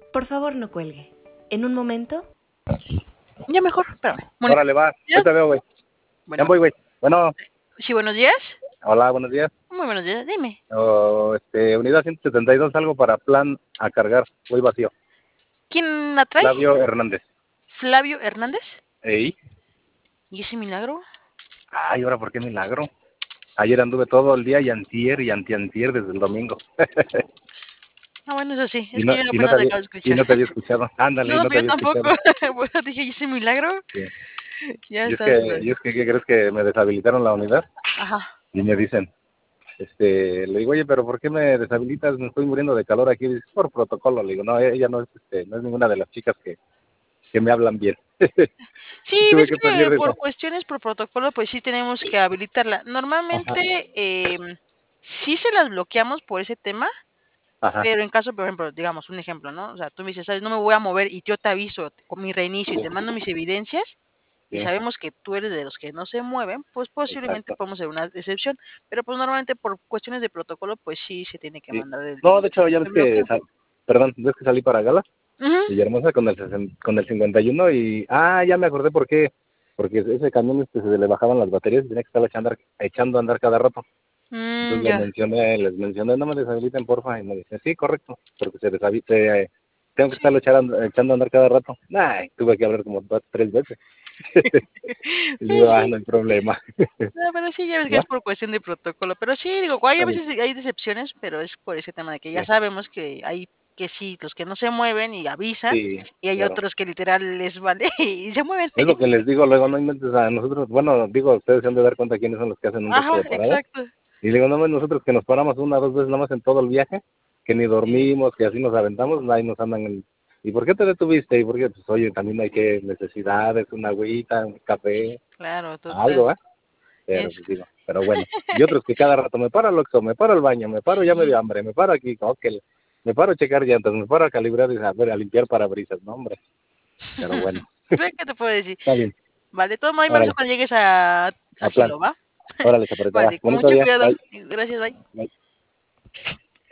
Por favor, no cuelgue. En un momento... Ya mejor, espérame. Órale, va. ¿Ya? Yo te veo, güey. Bueno. Ya voy, güey. Bueno. Sí, buenos días. Hola, buenos días. Muy buenos días, dime. Unidad 172, algo para plan a cargar. Voy vacío. ¿Quién la trae? Flavio Hernández. ¿Flavio Hernández? ¿Ey? ¿Y ese milagro? Ay, ¿ahora por qué milagro? Ayer anduve todo el día y antier y antiantier desde el domingo. Ah, bueno, eso sí. Es y que no, yo y no apenas te te había, acabo de y escuchar. no te había escuchado. Ándale, No, no te pero yo había tampoco. escuchado. Bueno, dije, ¿y ese milagro? Sí. Ya Y está. es que, ¿qué crees? Que me deshabilitaron la unidad. Ajá. Y me dicen, le digo, oye, pero ¿por qué me deshabilitas? Me estoy muriendo de calor aquí. Dice, por protocolo. Le digo, no, ella no es, no es ninguna de las chicas que me hablan bien. Sí, Y tuve ves que que pedir por eso. cuestiones por protocolo, pues sí tenemos que habilitarla. Normalmente, sí se las bloqueamos por ese tema, Ajá. pero en caso, por ejemplo, digamos, un ejemplo, ¿no? O sea, tú me dices, ¿sabes? No me voy a mover y yo te aviso con mi reinicio y te mando mis evidencias y Sí. sabemos que tú eres de los que no se mueven, pues posiblemente Exacto. podemos hacer una excepción, pero pues normalmente por cuestiones de protocolo, pues sí se tiene que Sí. mandar No, de hecho, ya ves el que, bloqueo. ves que salí para Gala, Ujú. Villahermosa, con el 51 y, ya me acordé por qué, porque ese camión se le bajaban las baterías y tenía que estar echando a andar cada rato. Entonces Ya. les mencioné, no me deshabiliten, porfa, y me dice, sí, correcto, porque tengo que Sí. estarlo echando a andar cada rato. Tuve que hablar como 3 veces. Y Sí, digo, sí. no hay problema. No, pero sí, ya ves que ¿Va? es por cuestión de protocolo. Pero sí, digo, hay a Está bien. veces hay decepciones, pero es por ese tema de que ya Sí, sabemos que hay que sí, los que no se mueven y avisan, sí, y hay claro. otros que literal les vale y se mueven. Es lo que les digo luego, no inventes a nosotros, bueno, digo, ustedes se han de dar cuenta quiénes son los que hacen un resto Ajá, de paradas. exacto. Y digo, no, nosotros que nos paramos 1 o 2 veces nada más en todo el viaje, que ni Sí, dormimos, que así nos aventamos, ahí nos andan ¿y por qué te detuviste? Y porque, pues, oye, también hay que necesidades, una agüita, un café, claro, total. algo, ¿eh? Es Pero, pues digo, pero bueno. Y otros que cada rato me paro al Oxxo, me paro al baño, me paro ya me sí. dio hambre, me paro aquí, me paro a checar llantas, me paro a calibrar y a limpiar parabrisas, no, hombre. Pero bueno, Ve, ¿qué te puedo decir? está bien, Vale, de todos modos, ahí me avisas órale, cuando llegues a a plan, Asilo, ¿va? órale, chaparrita, va. Vale, con Bonito mucho día, cuidado. bye. Gracias, bye. Bye.